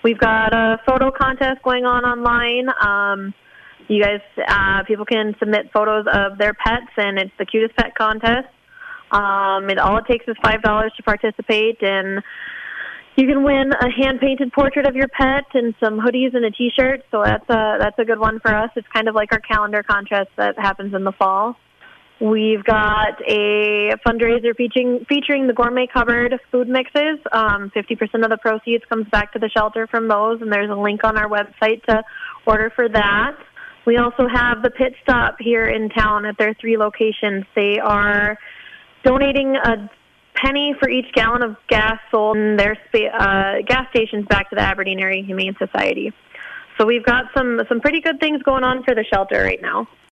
We've got a photo contest going on online. You guys, people can submit photos of their pets, and it's the cutest pet contest. All it takes is $5 to participate, and you can win a hand-painted portrait of your pet and some hoodies and a T-shirt. So that's a good one for us. It's kind of like our calendar contest that happens in the fall. We've got a fundraiser featuring the Gourmet Cupboard food mixes. 50% of the proceeds comes back to the shelter from those, and there's a link on our website to order for that. We also have the Pit Stop here in town at their 3 locations. They are donating a penny for each gallon of gas sold in their gas stations back to the Aberdeen Area Humane Society. So we've got some pretty good things going on for the shelter right now.